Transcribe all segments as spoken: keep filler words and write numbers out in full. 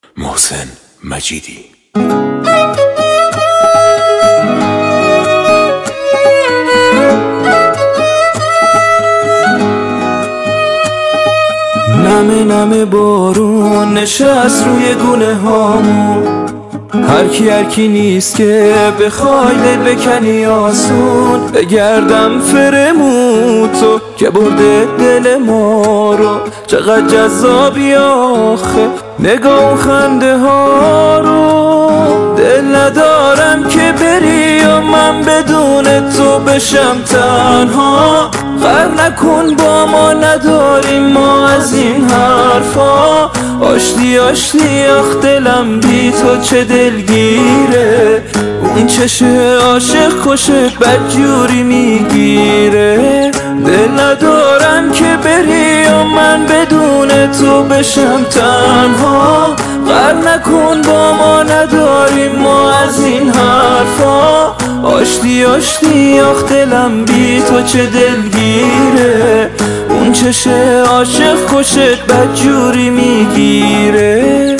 محسن مجیدی. نمه نمه بارون نشست روی گونه هامون، هر کی هر کی نیست که بخوای دل بکنی آسون. بگردم فرمون تو که برده دل ما رو، چقدر جذابی آخه نگاه و خنده ها رو. دل ندارم که بری و من بدون تو بشم تنها. غر نکن با ما نداریم ما از این حرفا. آشتی آشتی آخ دلم بی تو چه دلگیره. اون چشه عاشق کشت بدجوری میگیره. دل ندارم که بری و من بدون تو بشم تنها. غر نکن با ما نداریم ما از این حرفا. آشتی آشتی آخ دلم بی تو چه دلگیره. اون چشه عاشق کشت بدجوری میگیره.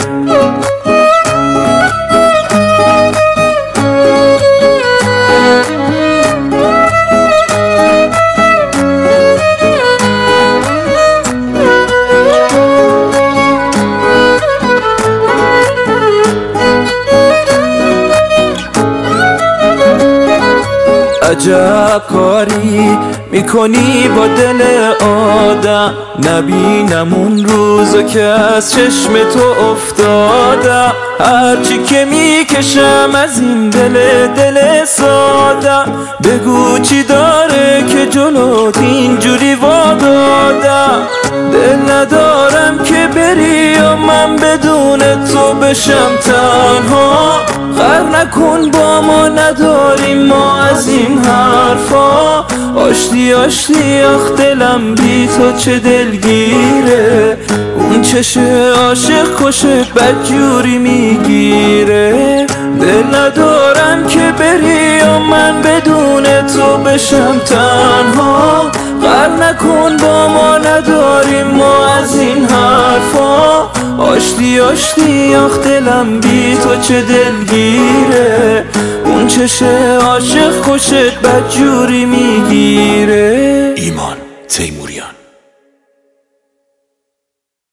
عجب کاری میکنی با دل آدم. نبینم اون روزو که از چشم تو افتادم. هرچی که میکشم از این دل دل سادم. بگو چی داره که جلوت اینجوری وادادم. دل ندارم که بری و من بدون تو بشم تنها. غر نکن با ما نداریم ما از این حرفا. آشتی آشتی آخ دلم بی تو چه دلگیره. اون چشه عاشق کشت بدجوری میگیره. دل ندارم که بری و من بدون تو بشم تنها. غر نکن با ما نداریم ما از این حرفا. آشتی آشتی آخ دلم بی تو چه دلگیره. اون چشه عاشق کشت بدجوری میگیره. ایمان تیموریان.